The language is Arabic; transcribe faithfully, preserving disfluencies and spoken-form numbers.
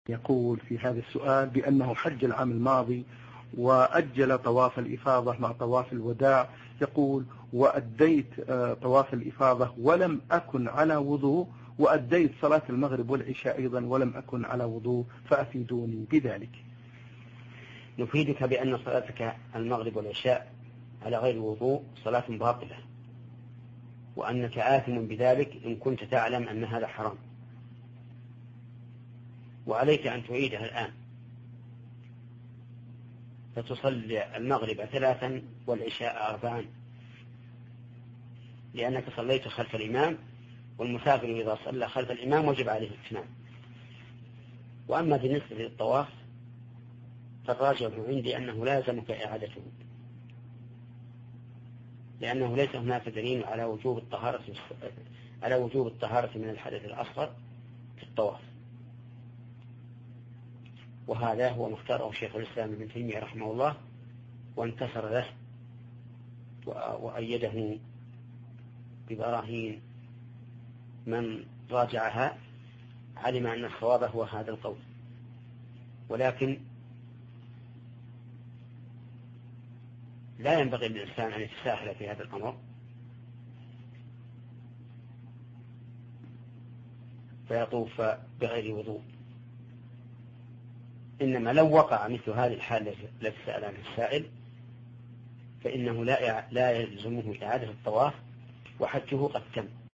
يقول في هذا السؤال بأنه حج العام الماضي وأجل طواف الإفاضة مع طواف الوداع. يقول: وأديت طواف الإفاضة ولم أكن على وضوء، وأديت صلاة المغرب والعشاء أيضا ولم أكن على وضوء، فأفيدوني بذلك. نفيدك بأن صلاتك المغرب والعشاء على غير وضوء صلاة باطلة، وأنك آثم بذلك إن كنت تعلم أن هذا حرام، وعليك أن تعيدها الآن، فتصلي المغرب ثلاثا والعشاء أربعا، لأنك صليت خلف الإمام، والمسافر إذا صلى خلف الإمام وجب عليه الإتمام. وأما بالنسبة للطواف فالراجح عندي أنه لا يلزمك إعادته، لأنه ليس هناك دليل على وجوب الطهارة على وجوب الطهارة من الحدث الأصغر في الطواف، وهذا هو مختاره شيخ الإسلام ابن تيمية رحمه الله، وانتصر له وأيده ببراهين. من راجعها علم أن الصواب هو هذا القول، ولكن لا ينبغي للإنسان أن يتساهل في هذا الأمر فيطوف بغير وضوء. إنما لو وقع مثل هذه الحالة التي سأل عنها السائل فإنه لا لا يلزمه إعادة الطواف، وحجه قد تم.